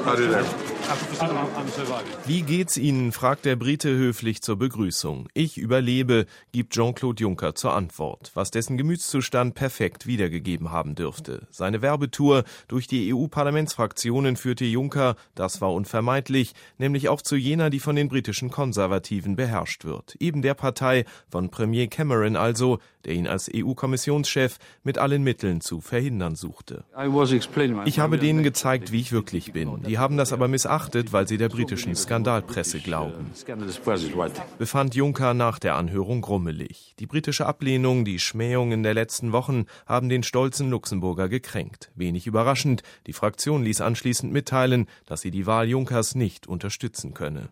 Wie geht's Ihnen, fragt der Brite höflich zur Begrüßung. Ich überlebe, gibt Jean-Claude Juncker zur Antwort, was dessen Gemütszustand perfekt wiedergegeben haben dürfte. Seine Werbetour durch die EU-Parlamentsfraktionen führte Juncker, das war unvermeidlich, nämlich auch zu jener, die von den britischen Konservativen beherrscht wird. Eben der Partei von Premier Cameron also, der ihn als EU-Kommissionschef mit allen Mitteln zu verhindern suchte. Ich habe denen gezeigt, wie ich wirklich bin. Die haben das aber missachtet, weil sie der britischen Skandalpresse glauben, befand Juncker nach der Anhörung grummelig. Die britische Ablehnung, die Schmähungen der letzten Wochen haben den stolzen Luxemburger gekränkt. Wenig überraschend, die Fraktion ließ anschließend mitteilen, dass sie die Wahl Junckers nicht unterstützen könne.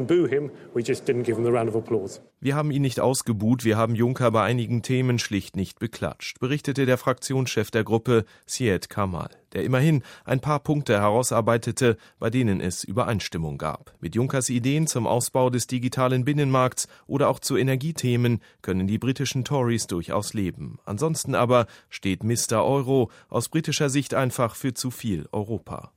Wir haben ihn nicht ausgebuht, wir haben Juncker bei einigen Themen schlicht nicht beklatscht, berichtete der Fraktionschef der Gruppe, Syed Kamall, der immerhin ein paar Punkte herausarbeitete, bei denen es Übereinstimmung gab. Mit Junckers Ideen zum Ausbau des digitalen Binnenmarkts oder auch zu Energiethemen können die britischen Tories durchaus leben. Ansonsten aber steht Mr. Euro aus britischer Sicht einfach für zu viel Europa.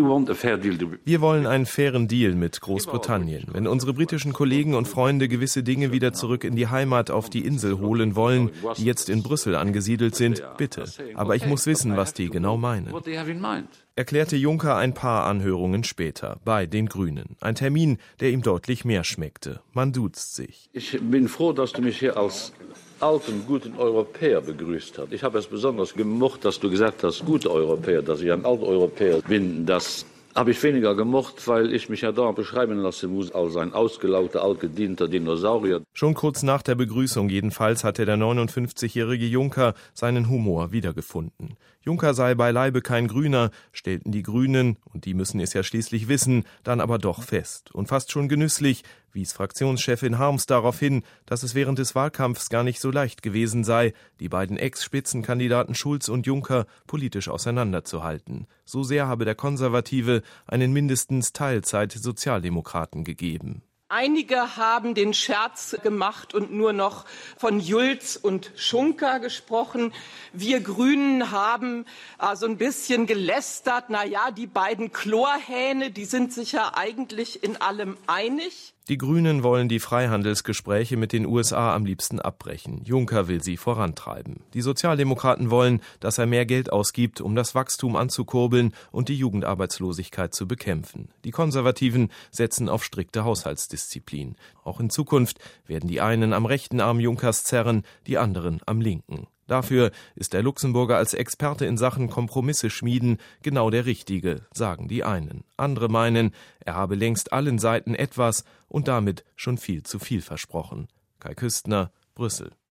Wir wollen einen fairen Deal mit Großbritannien. Wenn unsere britischen Kollegen und Freunde gewisse Dinge wieder zurück in die Heimat auf die Insel holen wollen, die jetzt in Brüssel angesiedelt sind, bitte. Aber ich muss wissen, was die genau meinen, erklärte Juncker ein paar Anhörungen später bei den Grünen. Ein Termin, der ihm deutlich mehr schmeckte. Man duzt sich. Ich bin froh, dass du mich hier als alten, guten Europäer begrüßt hast. Ich habe es besonders gemocht, dass du gesagt hast, gute Europäer, dass ich ein alter Europäer bin. Das habe ich weniger gemocht, weil ich mich ja da beschreiben lassen muss als ein ausgelaugter, altgedienter Dinosaurier. Schon kurz nach der Begrüßung jedenfalls hatte der 59-jährige Juncker seinen Humor wiedergefunden. Juncker sei beileibe kein Grüner, stellten die Grünen, und die müssen es ja schließlich wissen, dann aber doch fest. Und fast schon genüsslich wies Fraktionschefin Harms darauf hin, dass es während des Wahlkampfs gar nicht so leicht gewesen sei, die beiden Ex-Spitzenkandidaten Schulz und Juncker politisch auseinanderzuhalten. So sehr habe der Konservative einen mindestens Teilzeit-Sozialdemokraten gegeben. Einige haben den Scherz gemacht und nur noch von Schulz und Juncker gesprochen. Wir Grünen haben so ein bisschen gelästert. Die beiden Chlorhähne, die sind sich ja eigentlich in allem einig. Die Grünen wollen die Freihandelsgespräche mit den USA am liebsten abbrechen. Juncker will sie vorantreiben. Die Sozialdemokraten wollen, dass er mehr Geld ausgibt, um das Wachstum anzukurbeln und die Jugendarbeitslosigkeit zu bekämpfen. Die Konservativen setzen auf strikte Haushaltsdisziplin. Auch in Zukunft werden die einen am rechten Arm Junckers zerren, die anderen am linken. Dafür ist der Luxemburger als Experte in Sachen Kompromisse schmieden genau der Richtige, sagen die einen. Andere meinen, er habe längst allen Seiten etwas und damit schon viel zu viel versprochen. Kai Küstner, Brüssel.